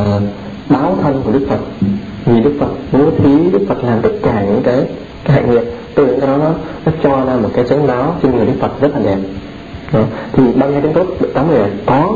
báo thân của Đức Phật, vì Đức Phật bố thí, Đức Phật làm tất cả những cái hạnh nghiệp, từ những cái đó nó cho ra một cái chánh báo trên người Đức Phật rất là đẹp. Đó. Thì bao nhiêu tiếng tốt được 80 là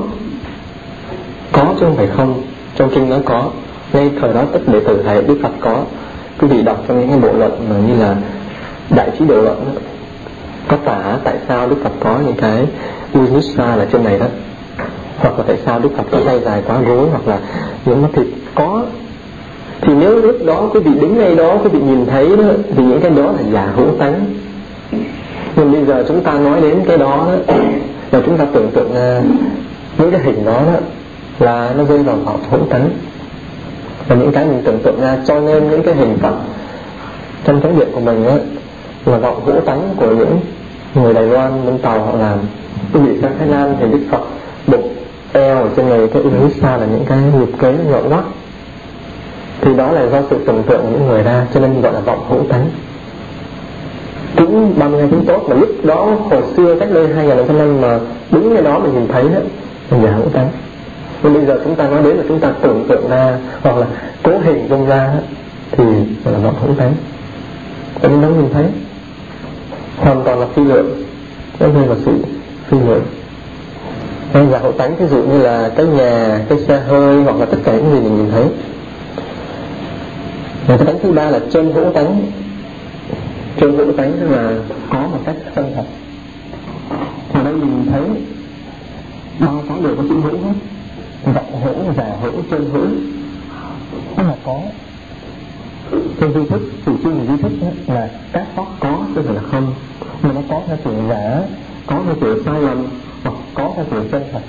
có chứ không phải không. Trong kinh nó có, ngay thời đó tất đệ tử thầy Đức Phật có. Quý vị đọc trong những cái bộ luận mà như là Đại Trí Độ Luận đó, có tả tại sao Đức Phật có những cái Unisra là trên này đó, hoặc là tại sao Đức Phật có tay dài quá gối, hoặc là những cái thịt có. Thì nếu lúc đó quý vị đứng ngay đó, quý vị nhìn thấy đó, thì những cái đó là giả hữu tánh. Nhưng bây giờ chúng ta nói đến cái đó là chúng ta tưởng tượng những cái hình đó là nó rơi vào vọng hữu tánh, và những cái mình tưởng tượng ra, cho nên những cái hình Phật trong chánh điện của mình là vọng hữu tánh của những người Đài Loan bên Tàu họ làm. Quý vị sang Thái Lan thì Đức Phật bụng eo ở trên người cái Unisra là những cái nhịp kế nhọn ngoắt, thì đó là do sự tưởng tượng của những người ra, cho nên gọi là vọng hữu tánh. Cũng 32 tiếng tốt mà lúc đó hồi xưa cách đây 2.500 năm mà đúng cái đó mình nhìn thấy đó là giả hữu tánh. Nhưng bây giờ chúng ta nói đến là chúng ta tưởng tượng ra hoặc là cố hình dung ra thì gọi là vọng hữu tánh. Cho nên đó mình thấy hoàn toàn là phi lượng, nó rơi vào sự phi lượng. Nên giả hữu tánh ví dụ như là cái nhà, cái xe hơi, hoặc là tất cả những gì mình nhìn thấy. Và cái tánh thứ ba là chân hữu tánh. Chân hữu tánh tức là có một cách chân thật. Ở đây mình thấy bao cái đều có chữ hữu hết. Vọng hữu, giả hữu, chân hữu, tức là có. Trên duy thức, chủ trương của duy thức là các pháp có chứ không phải là không, mà nó có theo kiểu giả, có theo kiểu sai lầm, hoặc có theo kiểu chân thật.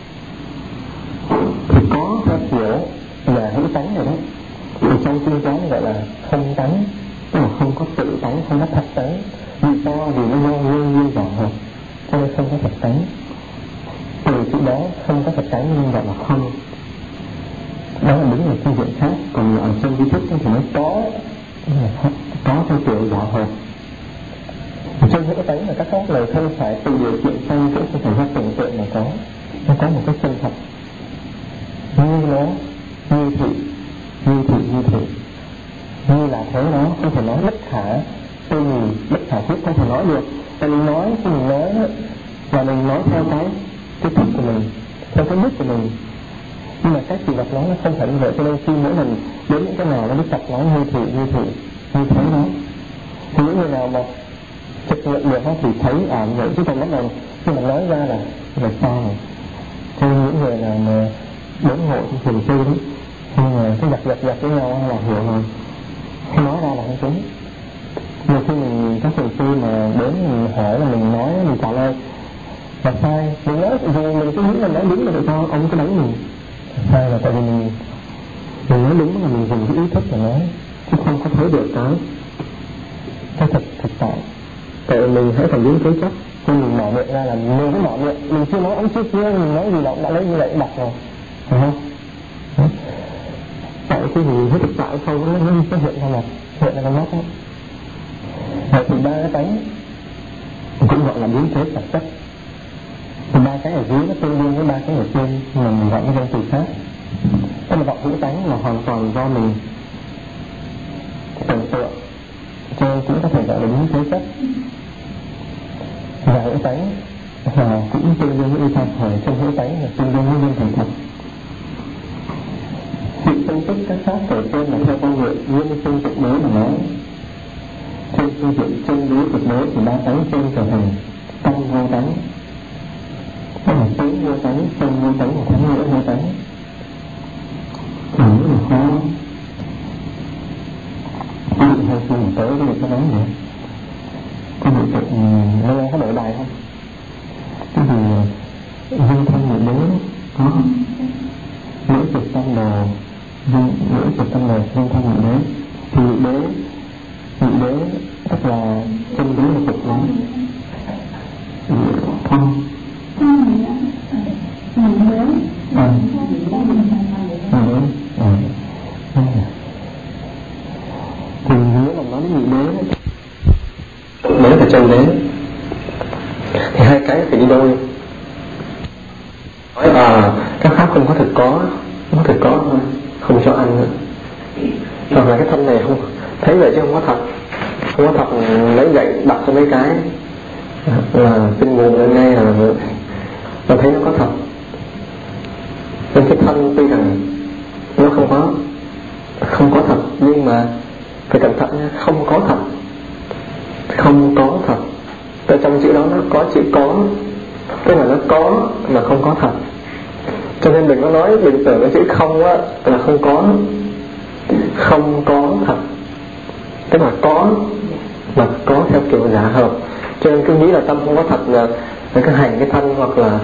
Thì có theo kiểu giả hữu tánh này đó, thì trong kinh quán gọi là không tánh, tức là không có tự tánh, không có thật tánh. Vì sao? Vì nó do nguyên nhiên giả hợp, cho nên không có thật tánh. Từ chữ đó không có thật tánh nên gọi là không. Đó là đứng ở phương diện khác. Còn ở trong duy thức thì nó có theo kiểu giả hợp. Trong hữu tánh là các pháp lời không phải từ điều kiện sang, cũng không phải do tưởng tượng mà có. Nó có một cái chân thật, như nó, như thị, như là thế. Nó không thể nói bất khả tư nghì, bất khả thuyết, không thể nói được. Tại mình nói, khi mình nói đó, và mình nói theo cái thức của mình, theo cái mức của mình. Nhưng mà các kỳ vật nói nó không phải như vậy, cho nên khi mỗi lần đến những cái nào nó biết tập nói như thế đó, thì những người nào mà thực nghiệm được thì thấy vậy, chứ còn bắt đầu khi mà nói ra là sai rồi. Cho nên những người nào mà đến hội thì thường sư đó, nhưng mà cái giật với nhau là hiểu rồi, khi nói ra là không đúng. Nhiều khi mình các thường sư mà đến mình hỏi là mình nói, mình trả lời là sai, mình nói vì mình cứ nghĩ là nói đúng, là tại sao ông cứ đánh mình? Sai là tại vì mình nói đúng là mình dùng cái ý thức để nói, chứ không có thấy được cái thực tại. Tại mình hãy phải dính thế chấp, khi mình mở miệng ra là mình cứ mở miệng, mình chưa nói ông chưa kia, mình nói gì đó đã lấy như vậy đặt rồi, phải không? Tại khi mình thấy thực tại không, nó hiện ra mặt, hiện ra con mắt đó. Vậy thì ba cái tánh cũng gọi là biến thế vật chất. Thì ba cái ở dưới nó tương đương với ba cái ở trên, mà mình gọi cái danh từ khác. Tức là vọng hữu tánh là hoàn toàn do mình tưởng tượng, cho nên cũng có thể gọi là biến thế chất. Và hữu tánh cũng tương đương với y pháp thời, trong hữu tánh là tương đương với nhân thành thật. Sự phân tích các pháp kể trên là theo con nguyện nguyên sinh tuyệt đối mà nói. Trên phương diện chân lý tuyệt đối thì ba tánh trên trở thành tâm vô tánh, tức là tướng vô tánh, chân vô tánh và thánh nghĩa vô tánh. Thì rất là khó. Có định hơi khi mà tới cái việc nó nói nữa, có định nó có đổi bài không? Cái gì dương thân nhị đế có không? Mỗi trực tâm đồ dương thân nhị đế. Thì nhị đế tức là chân đế là cực lắm. Không thì nếu mà nói đến nhị đế đấy là chân đế thì hai cái phải đi đôi. Nói các pháp không có thực có nó phải có thôi, không cho ăn nữa. Hoặc là cái thân này không thấy vậy chứ không có thật, không có thật, lấy gậy đập cho mấy cái là tinh nguồn lên ngay là thấy nó có thật. Nên cái thân tuy rằng nó không có thật, nhưng mà phải cẩn thận nha, không có thật, không có thật. Tại trong chữ đó nó có chữ có, tức là nó có mà không có thật. Cho nên đừng có nói, đừng tưởng cái chữ không á là không có thật, tức là có mà có theo kiểu giả hợp. Cho nên cứ nghĩ là tâm không có thật là cái hành cái thân, hoặc là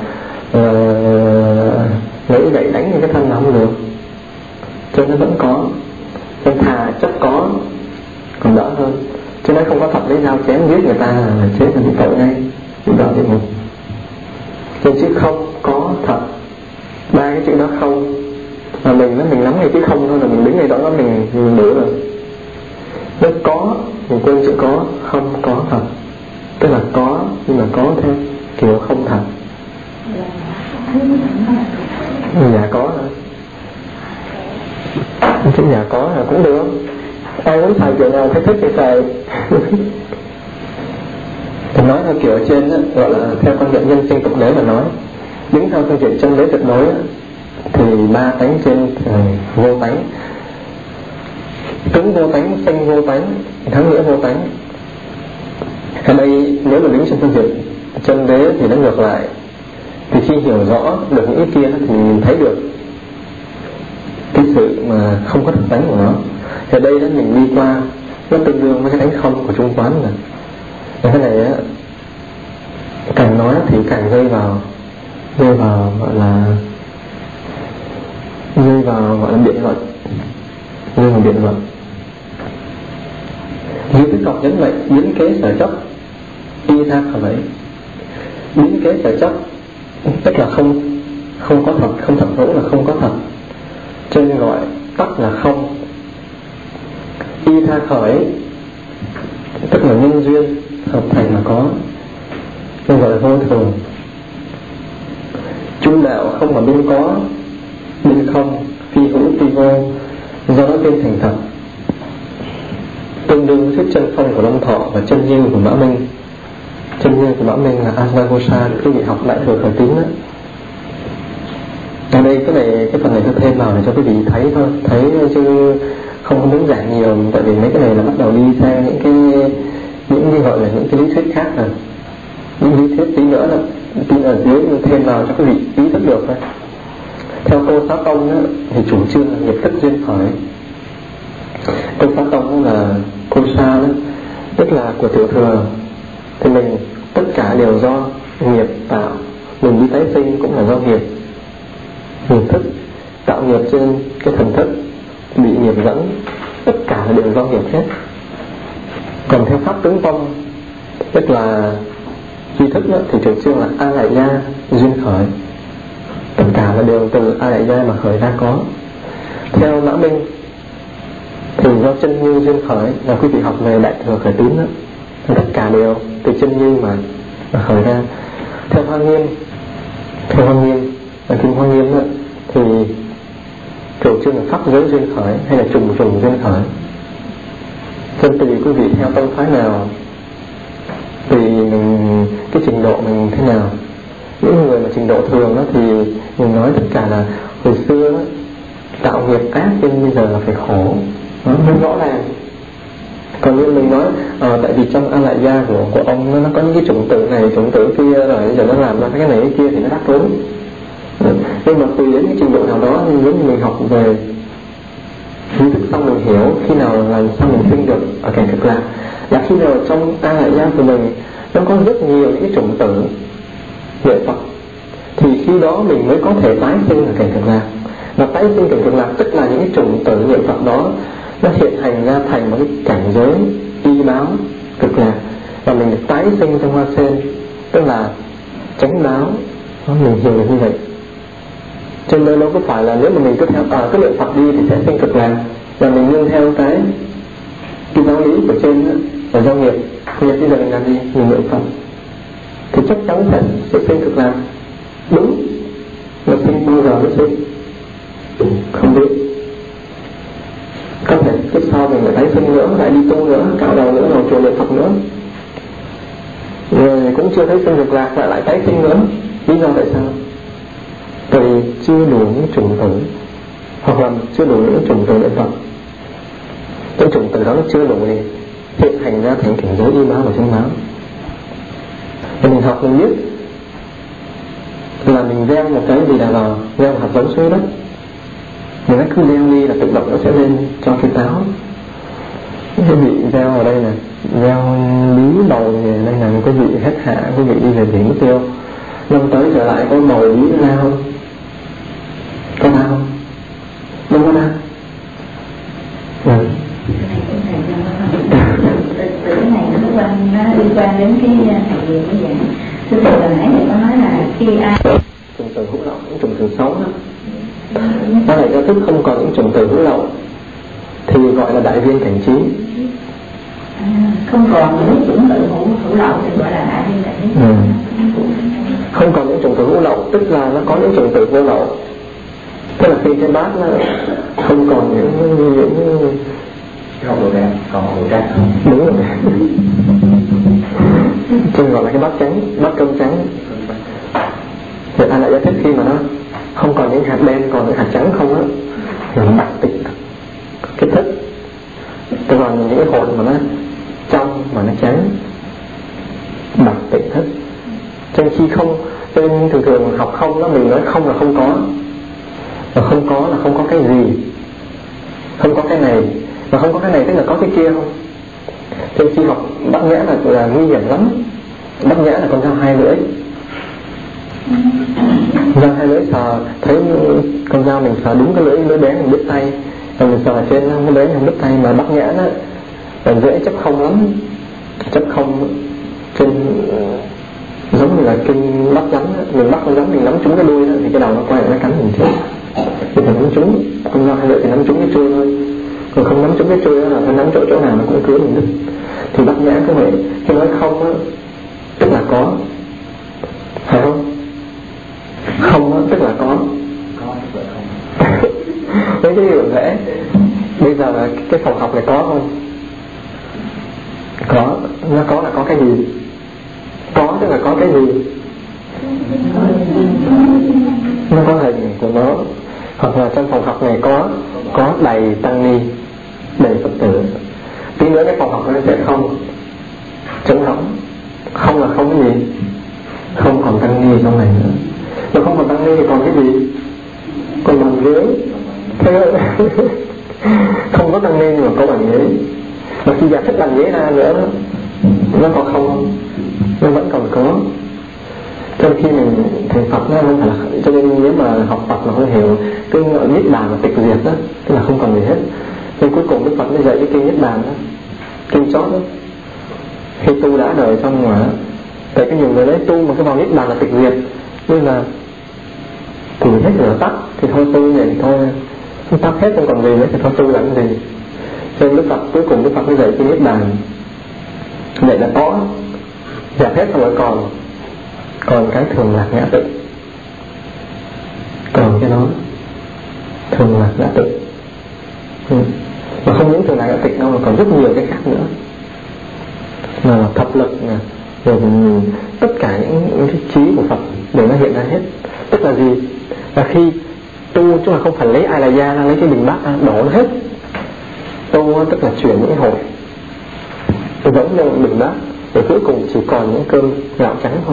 lấy gậy đánh những cái thân là không được. Cho nên nó vẫn có, nên thà chấp có còn đỡ hơn. Chứ nói không có thật lấy dao chém giết người ta là chết là bị tội ngay, bị đỡ địa ngục. Nên chữ không có thật, ba cái chữ đó không mà mình nắm ngay chữ không thôi là mình đứng ngay đó đó mình đủ rồi. Nó có mình quên chữ có, không có thật, tức là có nhưng mà có theo kiểu không thật. Dạ có hả? Chữ dạ có là cũng được, ai muốn xài kiểu nào thích thì xài. Thì nói theo kiểu ở trên đó, gọi là theo con nhận nhân sinh tục đế mà nói, đứng theo phương diện chân đế tuyệt đối thì ba tánh trên vô tánh, cứng vô tánh, sinh vô tánh, thắng nghĩa vô tánh. Ở đây nếu mà đứng trên phương diện chân đế thì nó ngược lại. Thì khi hiểu rõ được những cái kia thì mình thấy được cái sự mà không có thực tánh của nó. Thì ở đây đó mình đi qua nó tương đương với cái tánh không của trung quán này. Cái này á, càng nói thì càng rơi vào gọi là biện luận, Như Đức Phật nhấn mạnh biến kế sở chấp, y ra khỏi vậy. Biến kế sở chấp tức là không có thật, không thật hữu là không có thật, cho nên gọi tắc là không. Y tha khởi tức là nhân duyên hợp thành mà có, nên gọi là vô thường. Trung đạo không mà bên có, bên không, phi hữu phi vô, do đó bên thành thật. Tương đương thuyết chân phong của Long Thọ và chân như của Mã Minh. Chân như của Mã Minh là Asvaghosha, quý vị học Đại Thừa Khởi Tín đó. Ở đây cái phần này tôi thêm vào để cho quý vị thấy thôi, thấy chứ không muốn giảng nhiều, tại vì mấy cái này là bắt đầu đi sang những cái gọi là những cái lý thuyết khác rồi, những lý thuyết tí nữa là tí ở dưới thêm vào cho quý vị ý thức được thôi. Theo Cô Xá Tông đó, thì chủ trương là nghiệp thức duyên khởi. Cô Xá Tông là cô sa đó, tức là của tiểu thừa, thì mình tất cả đều do nghiệp tạo. Mình đi tái sinh cũng là do nghiệp thức tạo nghiệp trên cái thần thức, bị nghiệp dẫn, tất cả đều do nghiệp hết. Còn theo pháp tướng tông, tức là duy thức đó, thì chủ trương là a lại gia duyên khởi, tất cả là đều từ a lại gia mà khởi ra có. Theo Mã Minh thì do chân như duyên khởi, là quý vị học về Đại Thừa Khởi Tín đó, tất cả đều từ chân như mà khởi ra. Theo Hoa Nghiêm ở kinh Hoa Nghiêm đó, thì chủ trương là pháp giới duyên khởi hay là trùng duyên khởi. Nên tùy quý vị theo tông phái nào, tùy mình cái trình độ mình thế nào. Những người mà trình độ thường đó thì mình nói tất cả là hồi xưa đó, tạo nghiệp ác nên bây giờ là phải khổ, nó mới rõ ràng. Còn như mình nói tại vì trong a lại gia của ông nó có những cái chủng tử này chủng tử kia, rồi giờ nó làm ra cái này cái kia thì nó đắc ứng. Nhưng mà tùy đến cái trình độ nào đó, giống như mình học về trí thức xong mình hiểu khi nào làm sao mình sinh được ở cảnh cực lạc, là khi nào trong a lại gia của mình nó có rất nhiều những cái chủng tử nghệ Phật, thì khi đó mình mới có thể tái sinh ở cảnh cực lạc. Và tái sinh cảnh cực lạc tức là những cái chủng tử nghệ Phật đó nó hiện hành ra thành một cái cảnh giới y báo cực lạc, và mình được tái sinh trong hoa sen, tức là chánh báo. Mình hiểu được như vậy. Cho nên nó có phải là nếu mà mình cứ theo cái niệm Phật đi thì sẽ sinh cực lạc, và mình nương theo cái giáo lý của trên đó là do nghiệp bây giờ mình làm gì? Mình niệm Phật thì chắc chắn sẽ sinh cực lạc. Đúng, mà sinh bao giờ mới sinh? Có thể kiếp sau mình lại tái sinh nữa, lại đi tu nữa, cạo đầu nữa, vào chùa niệm Phật nữa, rồi cũng chưa thấy sinh được lạc, lại tái sinh nữa. Lý do tại sao? Tại vì chưa đủ những chủng tử, hoặc là chưa đủ những chủng tử niệm Phật. Những chủng tử đó nó chưa đủ thì hiện hành ra thành cảnh giới y báo và chân báo. Và mình học mình biết là mình gieo một cái gì là vào, gieo hạt giống xuống đất, mình nó cứ gieo đi là tự động nó sẽ lên cho cái táo. Cái vị gieo ở đây là gieo bí bầu thì đây là một cái vị hết hạ, cái vị đi về biển mất tiêu. Năm tới trở lại có bầu bí ra không? Có ra không? Không có ra. Từ cái này nó liên quan đến cái thầy gì như vậy. Thưa thầy hồi nãy thầy có nói là khi ai trùng tử hữu lậu, những trùng tử xấu đó, nó lại ra thức không còn những trùng tử hữu lậu thì gọi là đại viên cảnh trí. Không còn những chủng tử hữu lậu thì gọi là đại viên cảnh trí. Không còn những trùng tử hữu lậu tức là nó có những trùng tử vô lậu. Tức là khi cái bát nó không còn những không đồ đen, còn đồ trắng. Đúng rồi. Cho nên gọi là cái bát trắng, bát cơm trắng. Thì ai lại giải thích khi mà nó không còn những hạt đen, còn những hạt trắng không á, thì nó bạc tịch cái thức. Còn những cái hồn mà nó trong mà nó trắng, bạc tịch thức. Cho nên khi không, cho nên thường thường học không đó, mình nói không là không có, và không có là không có cái gì, không có cái này, và không có cái này tức là có cái kia không. Cho nên khi học bát nhã là nguy hiểm lắm. Bát nhã là con dao hai lưỡi. Dao hai lưỡi sờ, thấy con dao mình sờ đúng cái lưỡi bé mình đứt tay, rồi mình sờ trên cái bé mình đứt tay. Mà bát nhã đó là dễ chấp không lắm. Chấp không trên giống như là kinh bắt rắn, mình bắt con rắn mình nắm trúng cái đuôi đó, thì cái đầu nó quay lại nó cắn mình chết. Thì mình nắm trúng con dao hai lưỡi thì nắm trúng cái chuôi thôi, còn không nắm trúng cái chuôi đó là phải nắm chỗ nào nó cũng cứa mình đứt. Thì bát nhã cũng vậy, khi nói không á tức là có, phải không? Không á tức là có tức là không. Mấy cái điều lẽ bây giờ là cái phòng học này có không? Có, nó có là có cái gì? Có tức là có cái gì? Nó có hình của nó. Hoặc là trong phòng học này có đầy tăng ni, đầy Phật tử. Tí nữa cái phòng học nó sẽ không, trống rỗng. Không là không cái gì? Không còn tăng ni trong này nữa. Mà không còn tăng ni thì còn cái gì? Còn bàn ghế. Không có tăng ni nhưng mà có bàn ghế. Mà khi giải thích bàn ghế ra nữa nó còn không, nó vẫn còn có. Cho nên khi mình thành Phật nó không phải là, cho nên nếu mà học Phật mà không hiểu cái niết bàn là tịch diệt đó, tức là không còn gì hết. Nên cuối cùng Đức Phật mới dạy cái kinh niết bàn đó, kinh chót đó. Khi tu đã đời xong mà, tại cái nhiều người đấy tu mà cái vào niết bàn là tịch diệt, nên là củi hết lửa tắt thì thôi tu vậy thì thôi, không tắt hết không còn gì nữa thì thôi tu làm gì. Cho nên Đức Phật cuối cùng Đức Phật mới dạy cái niết bàn, vậy là có dẹp hết rồi còn cái thường lạc ngã tịnh, còn cái đó thường lạc ngã tịnh. Mà không những thường lạc ngã tịnh đâu, mà còn rất nhiều cái khác nữa, là thập lực nè, rồi tất cả những cái trí của Phật để nó hiện ra hết. Tức là gì? Là khi tu chứ là không phải lấy ai là gia ra, lấy cái bình bát đổ nó hết. Tu tức là chuyển những cái hồn giống như bình bát, để cuối cùng chỉ còn những cơm gạo trắng thôi.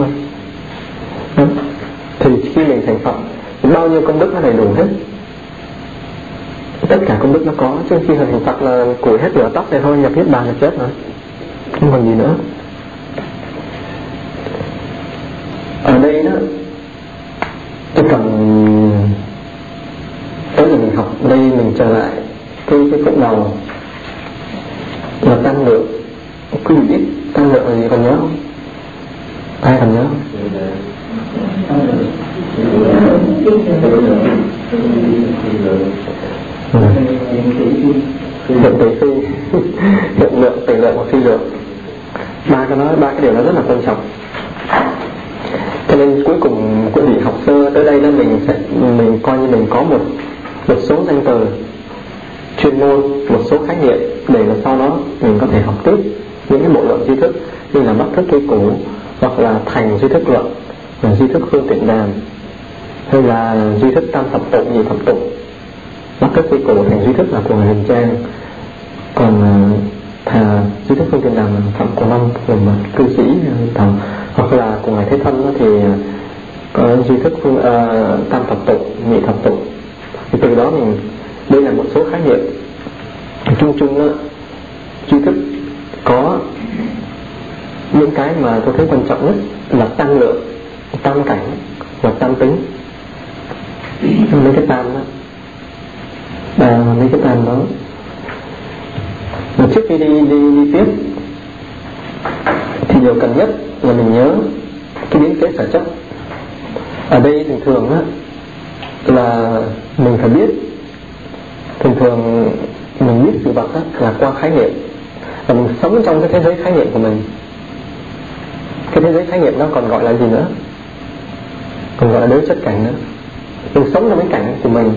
Thì khi mình thành Phật bao nhiêu công đức nó đầy đủ hết, tất cả công đức nó có. Chứ khi thành Phật là củi hết lửa tóc này thôi, nhập niết bàn là chết rồi, không còn gì nữa. Ở đây đó tôi cần tới giờ mình học đây, mình trở lại cái khúc đầu là tăng lượng. Quý vị biết tăng lượng là gì, còn nhớ không? Ai còn nhớ không? Lượng tỷ phi, hiện lượng, tỷ lượng và phi lượng. Ba cái điều đó rất là quan trọng. Cho nên cuối cùng quý vị học sơ tới đây đó, mình coi như mình có một số danh từ chuyên chuyên môn, một số khái niệm để là sau đó mình có thể học tiếp những cái bộ luận duy thức như là Bắc thức cây củ, hoặc là thành duy thức luận, duy thức phương tiện đàm, hay là duy thức tam thập tụng, nhị thập tụng. Bắc thức cây củ, thành duy thức là của người Huyền Trang, còn duy thức phương tiện đàm là Phạm Cổ Long của cư sĩ Thảo, hoặc là của ngài Thế Thân thì có duy thức tam thập tụng, nhị thập tụng. Thì từ đó mình, đây là một số khái niệm chung chung đó. Duy thức có những cái mà tôi thấy quan trọng nhất là tam lượng, tam cảnh và tam tính. Mấy cái tam đó, mấy cái tam đó. Mà trước khi đi tiếp thì điều cần nhất là mình nhớ cái biến kế sở chấp. Ở đây thường thường á là mình phải biết, thường mình biết sự vật á là qua khái niệm, và mình sống trong cái thế giới khái niệm của mình. Cái thế giới khái niệm nó còn gọi là gì nữa? Còn gọi là đối chất cảnh nữa. Mình sống trong cái cảnh của mình,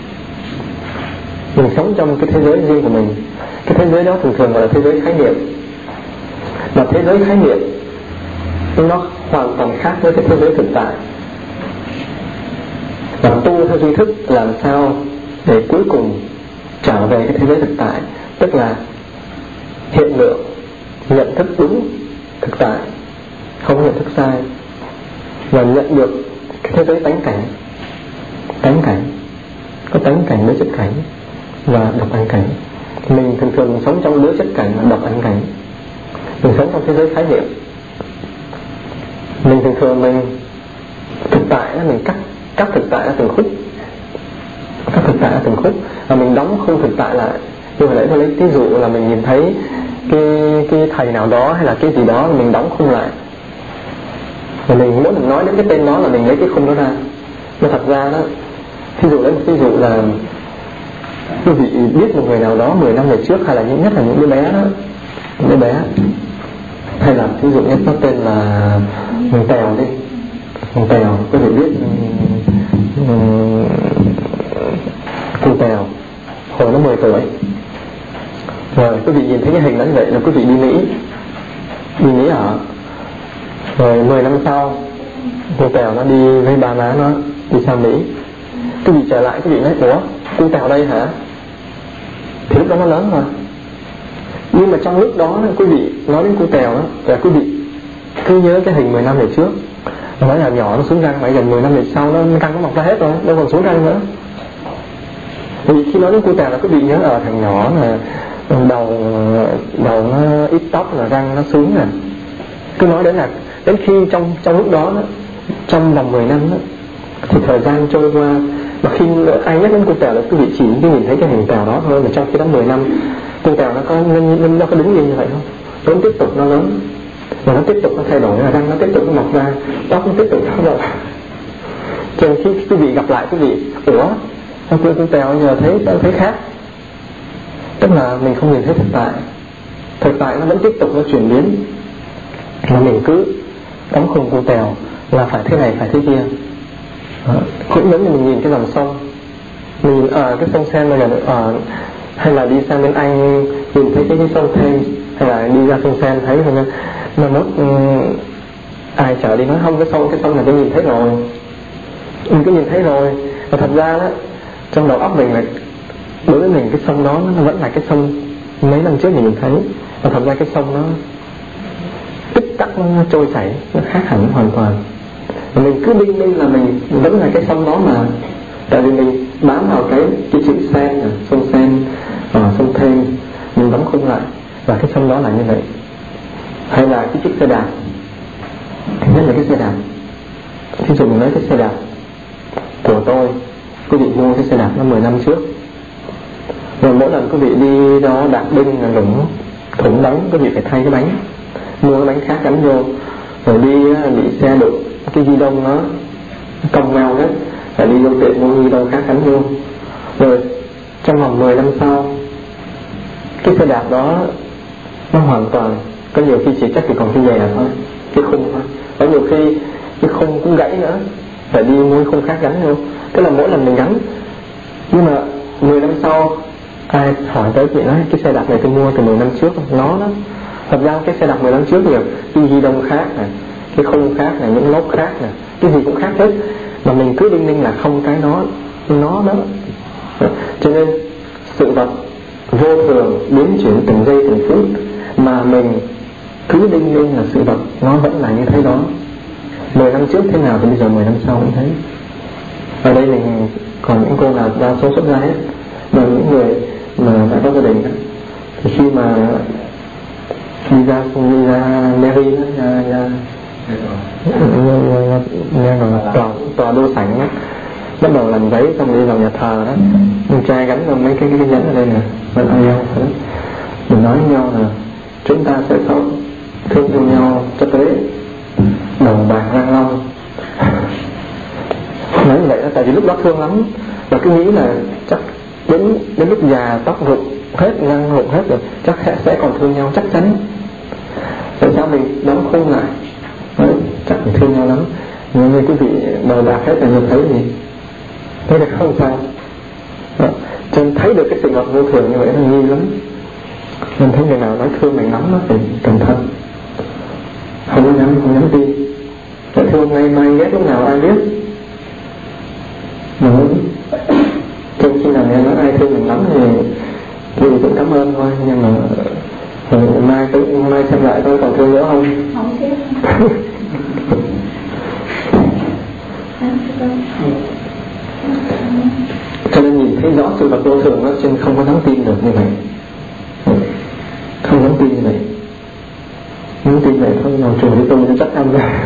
mình sống trong cái thế giới riêng của mình. Cái thế giới đó thường thường gọi là thế giới khái niệm. Và thế giới khái niệm nó hoàn toàn khác với cái thế giới thực tại. Và tu theo duy thức làm sao để cuối cùng trở về cái thế giới thực tại, tức là hiện lượng, nhận thức đúng thực tại, không nhận thức sai, và nhận được cái thế giới tánh cảnh. Tánh cảnh có tánh cảnh, đối chất cảnh và độc ảnh cảnh. Mình thường thường sống trong đối chất cảnh và độc ảnh cảnh. Mình sống trong thế giới khái niệm. Mình thường mình thực tại mình cắt thực tại ra từng khúc, cắt thực tại ra từng khúc, và mình đóng khung thực tại lại. Như hồi nãy tôi lấy ví dụ là mình nhìn thấy cái thầy nào đó hay là cái gì đó, mình đóng khung lại. Và mình mỗi lần nói đến cái tên đó là mình lấy cái khung đó ra. Nhưng thật ra đó, ví dụ lấy một ví dụ là quý vị biết một người nào đó 10 năm về trước, hay là những nhất là những đứa bé đó, những đứa bé, hay là ví dụ nhất nó tên là Mừng Tèo đi, Mừng Tèo, quý vị biết cô Tèo hồi nó 10 tuổi. Rồi quý vị nhìn thấy cái hình đó như vậy là quý vị đi Mỹ ở. Rồi 10 năm sau cô Tèo nó đi với ba má nó đi sang Mỹ. Quý vị trở lại, quý vị nói ủa cô Tèo đây hả? Thì lúc đó nó lớn rồi. Nhưng mà trong lúc đó quý vị nói đến cô Tèo đó, là quý vị cứ nhớ cái hình 10 năm về trước. Nói là nhỏ nó xuống răng, mà gần 10 năm về sau nó răng nó mọc ra hết rồi, đâu còn xuống răng nữa. Vì khi nói đến cô Tèo là quý vị nhớ ở thằng nhỏ là đầu nó ít tóc, là răng nó xuống nè. Cứ nói đến là đến khi trong lúc đó, trong vòng 10 năm đó, thì thời gian trôi qua, mà khi ai nhắc đến cô Tèo là quý vị chỉ nhìn thấy cái hình Tèo đó thôi. Mà trong khi đó 10 năm cô Tèo nó có đứng yên như vậy không? Nó tiếp tục nó lớn, và nó tiếp tục nó thay đổi, răng nó tiếp tục nó mọc ra, tóc nó tiếp tục nó rồi. Cho nên khi quý vị gặp lại quý vị, ủa sao cô Tèo giờ thấy khác? Tức là mình không nhìn thấy thực tại nó vẫn tiếp tục nó chuyển biến, mà mình cứ đóng khung cô Tèo là phải thế này phải thế kia. Cũng giống như mình nhìn cái dòng sông, mình nhìn cái sông Sen bây giờ hay là đi sang bên Anh nhìn thấy cái sông Thames, hay là đi ra sông Sen thấy thôi, mà nó ai chở đi nói không, cái sông này tôi nhìn thấy rồi, mình cứ nhìn thấy rồi. Và thật ra đó, trong đầu óc mình là đối với mình cái sông đó nó vẫn là cái sông mấy năm trước mình nhìn thấy. Và thật ra cái sông nó tích tắc nó trôi chảy, nó khác hẳn hoàn toàn. Và mình cứ đinh ninh là mình vẫn là cái sông đó mà. Tại vì mình bám vào cái chữ Sen, sông Sen, sông Thêm, mình đóng khung lại, và cái sông đó là như vậy. Hay là cái chiếc xe đạp, nhất là cái xe đạp. Thí dụ mình nói cái xe đạp của tôi, quý vị mua cái xe đạp nó 10 năm trước, rồi mỗi lần quý vị đi đó đạp đinh là lủng thủng bánh, quý vị phải thay cái bánh, mua cái bánh khác gắn vô. Rồi đi bị xe đụng cái ghi đông nó cong meo hết, phải đi vô tiệm mua ghi đông khác gắn vô. Rồi trong vòng 10 năm sau, cái xe đạp đó nó hoàn toàn, có nhiều khi chỉ chắc chỉ còn cái dè thôi, cái khung thôi. Có nhiều khi cái khung cũng gãy nữa, phải đi mua khung khác gắn vô. Tức là mỗi lần mình gắn, nhưng mà 10 năm sau ai hỏi tới chị nói cái xe đạp này tôi mua từ 10 năm trước, nó đó. Thật ra cái xe đạp 10 năm trước nhiều, cái ghi đông khác này, cái khung khác này, những lốp khác này, cái gì cũng khác hết, mà mình cứ đinh ninh là không cái nó đó. Cho nên sự vật vô thường biến chuyển từng giây từng phút, mà mình cứ đinh ninh là sự vật nó vẫn là như thế đó. 10 năm trước thế nào thì bây giờ 10 năm sau cũng thế. Ở đây mình còn những cô nào đa số xuất gia hết, mà những người mà đã có gia đình đó, thì khi mà đi ra Mary tòa đô sảnh đó, bắt đầu làm giấy xong đi vào nhà thờ đó, con trai gắn vào mấy cái nhẫn ở đây nè, vẫn ai nhau đó, mình nói với nhau là chúng ta sẽ sống thương yêu nhau cho tới đầu bạc răng long. Nói như vậy đó, tại vì lúc đó thương lắm, và cứ nghĩ là chắc đến lúc già tóc rụng hết, răng rụng hết rồi, chắc sẽ còn thương nhau chắc chắn. Tại sao mình đóng khung lại? Đấy, chắc mình thương nhau lắm. Nhưng như quý vị đầu bạc hết là nhìn thấy gì? Thấy được không sao? Đó. Cho nên thấy được cái sự vật vô thường như vậy nó nghi lắm. Nên thấy người nào nói thương mình lắm đó thì cẩn thận, không dám tin. Cái thương ngay mai ghét lúc nào ai biết. Trong khi nào nghe nói ai thương mình lắm thì cũng cảm ơn thôi, nhưng mà mai xem lại tôi còn thương nữa không? Không biết. Cho nên nhìn thấy rõ sự vật vô thường đó, cho nên không có dám tin được như vậy. Không dám tin như vậy. Muốn tin vậy thôi, ngồi chùa đi tôi cho chắc ăn ra.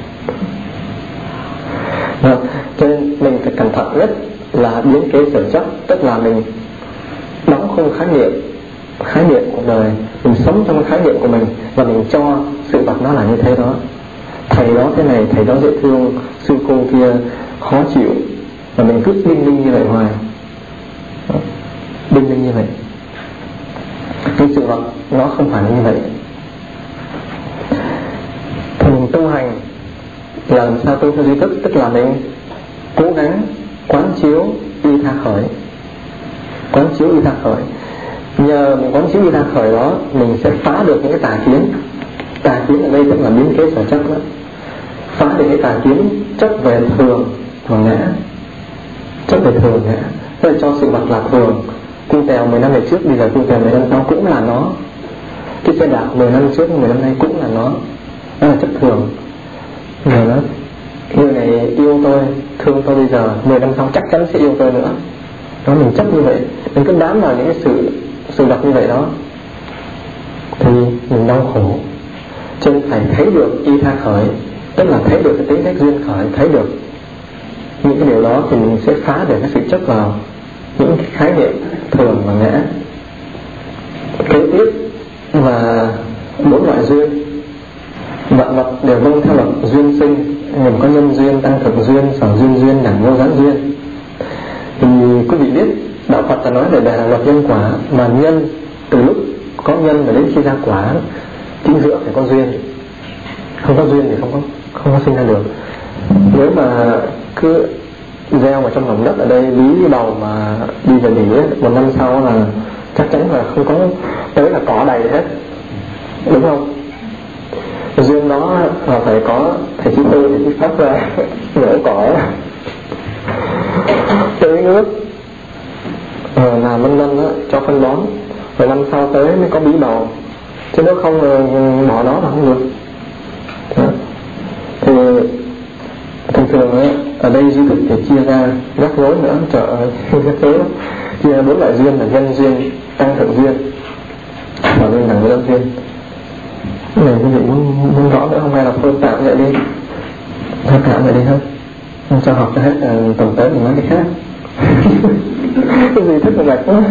Cho nên mình phải cẩn thận nhất là biến kế sở chấp, tức là mình đóng khung khái niệm của đời, mình sống trong khái niệm của mình và mình cho sự vật nó là như thế đó. Thầy đó thế này, thầy đó dễ thương, sư cô kia khó chịu, và mình cứ đinh ninh như vậy hoài, đinh ninh như vậy. Cái sự vật nó không phải là như vậy. Thì mình tu hành là làm sao tu theo duy thức, tức là mình cố gắng quán chiếu y tha khởi. Quán chiếu y tha khởi, nhờ mình quán chiếu y tha khởi đó, mình sẽ phá được những cái tà kiến. Tà kiến ở đây tức là biến kế sở chấp đó. Phá được cái tà kiến chấp về thường và ngã. Chấp về thường ngã, tức là cho sự vật là thường. Cung tèo 10 năm về trước, bây giờ cung tèo 10 năm sau cũng là nó. Cái xe đạp 10 năm trước, 10 năm nay cũng là nó. Đó là chấp thường. Rồi đó, người này yêu tôi, thương tôi bây giờ, 10 năm sau chắc chắn sẽ yêu tôi nữa. Đó, mình chấp như vậy, mình cứ bám vào những cái sự vật như vậy đó, thì mình đau khổ. Cho nên phải thấy được y tha khởi, tức là thấy được cái tính cách duyên khởi, thấy được những cái điều đó thì mình sẽ phá được cái sự chấp vào những cái khái niệm thường và ngã. Kế tiếp và 4 loại duyên. Vạn vật đều vâng theo luật duyên sinh, gồm có nhân duyên, tăng thực duyên, sở duyên, đẳng vô giãn duyên. Thì quý vị biết đạo Phật ta nói về là luật nhân quả, mà nhân từ lúc có nhân và đến khi ra quả, chính giữa phải có duyên. Không có duyên thì không có sinh ra được. Nếu mà cứ gieo vào trong lòng đất ở đây, lý đầu mà đi về nghỉ ấy, 1 năm sau là chắc chắn là không có, tới là cỏ đầy hết, đúng không? Duyên đó là phải có thầy chí tư, thầy chí pháp ra nhổ cỏ, tưới nước, làm vân vân cho phân bón, rồi năm sau tới mới có bí bầu, chứ nếu không bỏ đó là không được. Đó. Thì thường thường ở đây duy thức thì chia ra rắc rối nữa, trời ơi rắc rối lắm. Chia ra 4 loại duyên là nhân duyên, tăng thực duyên và duyên đẳng vô giãn duyên. Cái này quý vị muốn rõ nữa không, hay là thôi tạm vậy đi, tạm vậy đi thôi, cho học cho hết, tuần tới mình nói cái khác. Cái gì thích mà mệt quá.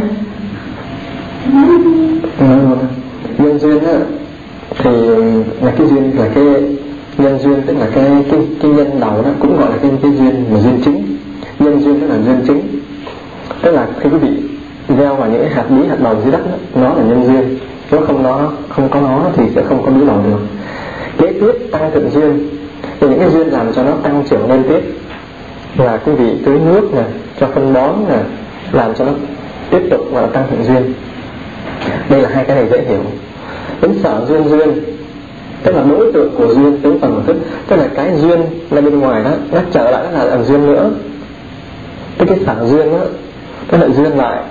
Nhân duyên á thì là cái duyên, là cái nhân duyên, tức là cái nhân đầu đó, cũng gọi là cái duyên mà duyên chính. Nhân duyên tức là duyên chính, tức là khi quý vị gieo vào những hạt bí, hạt bầu dưới đất đó, nó là nhân duyên. Nếu không có nó thì sẽ không có bí bầu được. Kế tiếp tăng thực duyên, thì những cái duyên làm cho nó tăng trưởng lên tiếp là quý vị tưới nước nè, cho phân bón nè, làm cho nó tiếp tục và tăng thực duyên. Đây là hai cái này dễ hiểu. Đến sở duyên duyên, tức là đối tượng của duyên, tướng phần của thức, tức là cái duyên là bên ngoài đó, nó trở lại nó là ẩn duyên nữa. Cái sở duyên đó, nó lại duyên lại.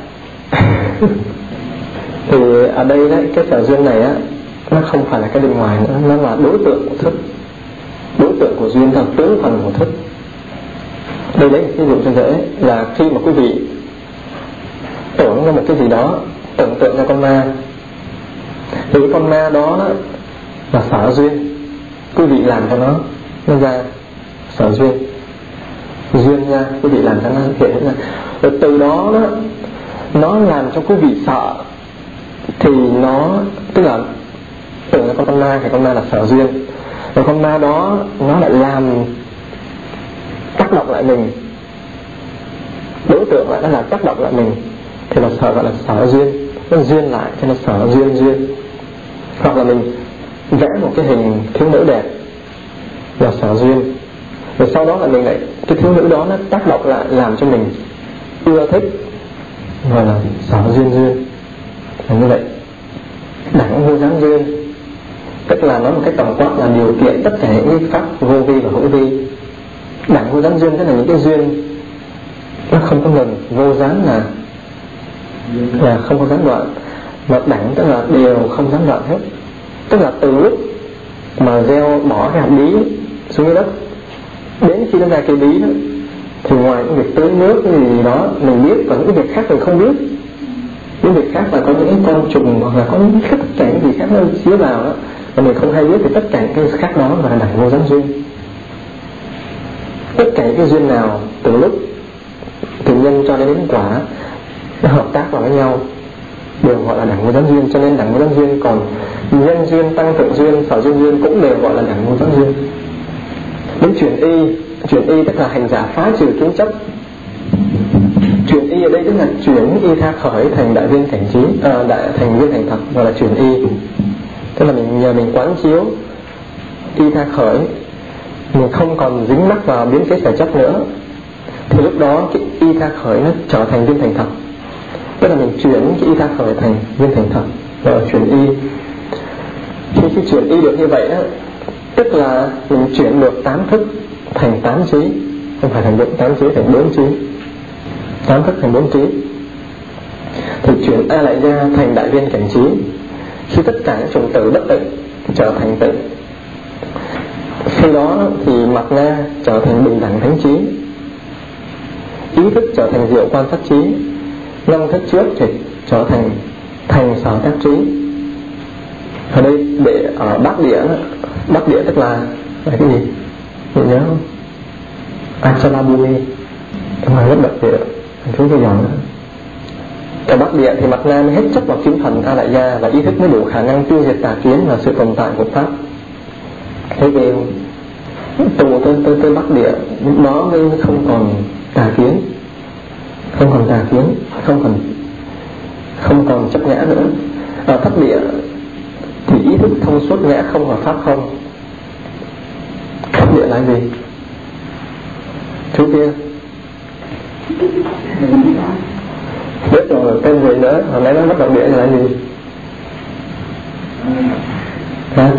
Thì ở đây đấy, cái sở duyên này á, nó không phải là cái bên ngoài nữa, nó là đối tượng của thức. Đối tượng của duyên là tướng phần của thức. Đây lấy ví dụ cho dễ là khi mà quý vị tưởng ra một cái gì đó, tưởng tượng ra con ma, thì cái con ma đó là sở duyên, quý vị làm cho nó ra sở duyên, duyên ra, quý vị làm cho nó hiện ra. Rồi từ đó nó làm cho quý vị sợ, thì nó tức là tưởng ra con ma thì con ma là sở duyên, rồi con ma đó nó lại làm tác động lại mình, đối tượng lại nó là tác động lại mình, thì là sở, gọi là sở duyên, nó duyên lại cho nó sở duyên. Hoặc là mình vẽ một cái hình thiếu nữ đẹp là sở duyên, rồi sau đó là mình lại cái thiếu nữ đó nó tác động lại làm cho mình ưa thích, gọi là sở duyên. Là như vậy. Đẳng vô gián duyên, tức là nói một cái tổng quát là điều kiện tất cả những pháp vô vi và hữu vi. Đẳng vô gián duyên tức là những cái duyên nó không có ngừng, vô gián là không có gián đoạn, mà đẳng tức là đều không gián đoạn hết. Tức là từ lúc mà gieo bỏ cái hạt bí xuống dưới đất đến khi nó ra cây bí đó, thì ngoài những việc tưới nước cái gì đó mình biết, và những việc khác mình không biết. Những việc khác là có những con trùng hoặc là có những tất cả những gì khác nó xía vào đó, và mình không hay biết, thì tất cả những cái khác đó là đẳng vô gián duyên. Tất cả những cái duyên nào từ lúc từ nhân cho đến quả nó hợp tác vào với nhau đều gọi là đẳng vô gián duyên. Cho nên đẳng vô gián duyên, còn nhân duyên, tăng thượng duyên, sở duyên duyên cũng đều gọi là đẳng vô gián duyên. Đến chuyển y tức là hành giả phá trừ kiến chấp. Chuyển y ở đây tức là chuyển y tha khởi thành đại viên cảnh trí, thành viên thành thật, gọi là chuyển y. Tức là mình nhờ mình quán chiếu y tha khởi, mình không còn dính mắc vào biến kế sở chấp nữa, thì lúc đó cái y tha khởi nó trở thành viên thành thật. Tức là mình chuyển cái y tha khởi thành viên thành thật, gọi là chuyển y. Khi chuyển y được như vậy á, tức là mình chuyển được 8 thức thành 8 trí, không phải thành 8 trí, thành 4 trí. 8 thức thành 4 trí. Thì chuyển A lại ra thành đại viên cảnh trí, khi tất cả những chủng tử bất tịnh trở thành tịnh. Khi đó thì mặt na trở thành bình đẳng thánh trí, ý thức trở thành diệu quan sát trí, 5 thức trước thì trở thành sở tác trí. Ở đây để ở Bắc địa tức là cái gì? Mình nhớ không? Achalabhumi, tức là rất đặc địa, chúng tôi giỏi nữa. Ở Bắc địa thì mặt nam hết chấp vào kiến thần A Lại Gia, và ý thức mới đủ khả năng tiêu diệt tà kiến và sự tồn tại của pháp. Thế về tù tới Bắc địa, lúc đó mới không còn tà kiến, không còn chấp ngã nữa. Ở Thất địa thì ý thức thông suốt ngã không và pháp không. Thất địa là gì? Chú kia biết rồi, tên gì nữa? Hồi nãy nó mất động địa là gì? Hả?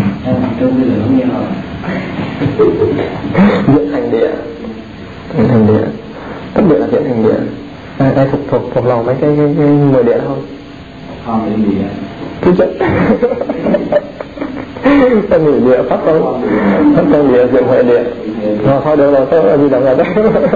Viễn hành địa. Thất địa là viễn hành địa. Ai thuộc lòng mấy cái 10 địa không? Không, cái gì vậy? Cứ chết. Thân nghỉ địa, pháp không? Thân địa, diệm huệ địa. Rồi thôi được rồi, tôi gì đâu rồi đấy.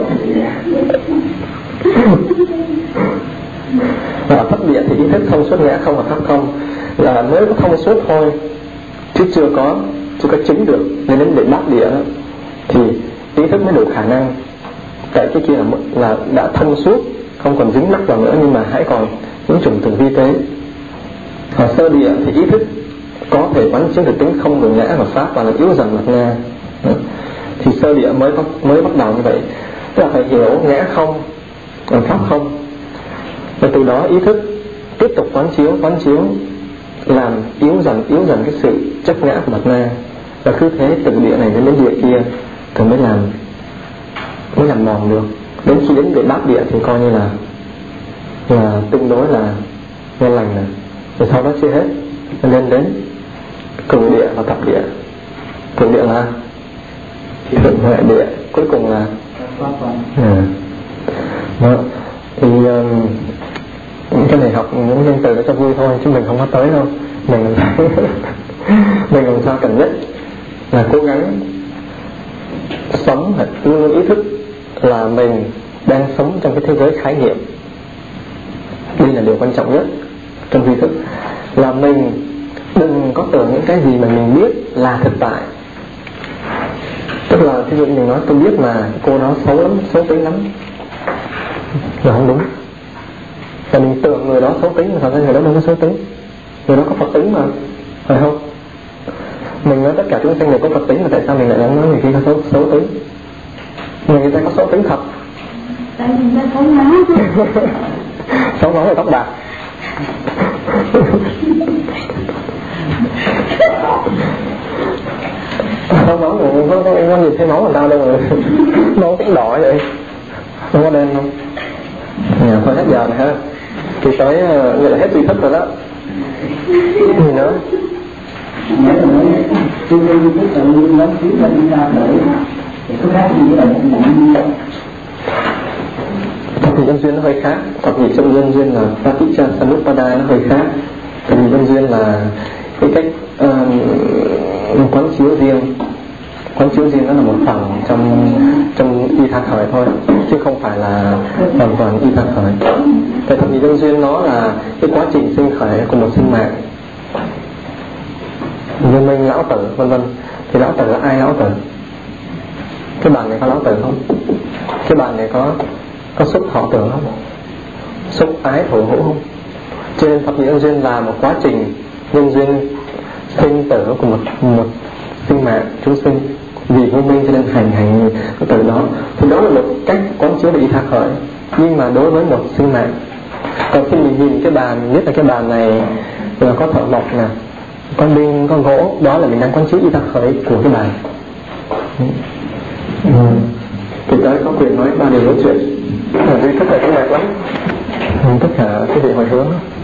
Ở Thất địa thì ý thức thông suốt ngã không và pháp không, là mới có thông suốt thôi, chứ chưa có chứng được. Nên đến để Bát địa thì ý thức mới đủ khả năng. Tại cái kia là đã thông suốt, không còn dính mắc vào nữa, nhưng mà hãy còn những chủng tử vi tế. Ở Sơ địa thì ý thức có thể quán chiếu được tính không của ngã và pháp, và là yếu dần mặt na. Thì Sơ địa mới bắt đầu như vậy, tức là phải hiểu ngã không và pháp không, và từ đó ý thức tiếp tục quán chiếu làm yếu dần cái sự chấp ngã của mặt na, và cứ thế từ địa này đến địa kia thì mới làm mòn được. Đến khi đến địa Bát địa thì coi như là tương đối là ngon lành này. rồi sau đó chia hết lên đến cường địa và thập địa. Cường địa là thượng huệ địa, cuối cùng là đó. Thì cái này học những nhân từ để cho vui thôi, chứ mình không có tới đâu. Mình làm sao cần nhất là cố gắng sống, luôn luôn ý thức là mình đang sống trong cái thế giới khái niệm. Đây là điều quan trọng nhất trong tri thức, là mình đừng có tưởng những cái gì mà mình biết là thực tại. Tức là ví dụ mình nói tôi biết mà cô đó xấu lắm, xấu tính lắm, là không đúng. Và mình tưởng người đó xấu tính mà thật ra người đó đâu có xấu tính, người đó có Phật tính mà, phải không? Mình nói tất cả chúng sanh đều có Phật tính, mà tại sao mình lại nói người kia có xấu tính? Người ta có xấu tính thật. Tại vì người ta xấu máu. Xấu máu là tóc bạc. Xấu máu rồi có nhìn thấy máu làm sao đâu mà máu cũng đỏ vậy, không có đen không? Thôi hết giờ này ha, thì tới như là hết tri thức rồi đó. Gì nữa? Nếu mà nói chưa có tri thức tự nhiên lắm xíu là đi ra bởi thì có khác gì với là một người thập nhị nhân duyên nó hơi khác. Thập nhị trong nhân duyên là Praticca Samuppada nó hơi khác. Thập nhị nhân duyên là cái cách quán chiếu riêng. Quán chiếu riêng nó là một phần trong y tha khởi thôi, chứ không phải là hoàn toàn y tha khởi. Cái thập nhị nhân duyên nó là cái quá trình sinh khởi của một sinh mạng, như mình, lão tử vân vân. Thì lão tử là ai lão tử? Cái bạn này có lão tử không? Cái bạn này có xúc thọ tưởng không? Xúc ái thổ hữu không? Cho nên thập nhị nhân duyên là một quá trình nhân duyên sinh tử của một sinh mạng chúng sinh. Vì vô minh cho nên hành cái từ đó. Thì đó là một cách quán chiếu để y tha khởi, nhưng mà đối với một sinh mạng. Còn khi mình nhìn cái bàn, mình biết là cái bàn này là có thợ mộc nè, có đinh, có gỗ, đó là mình đang quán chiếu y tha khởi của cái bàn. Thì tới có quyền nói ba điều nói chuyện. Vì tất cả cái mệt lắm, tất cả cái vị hồi hướng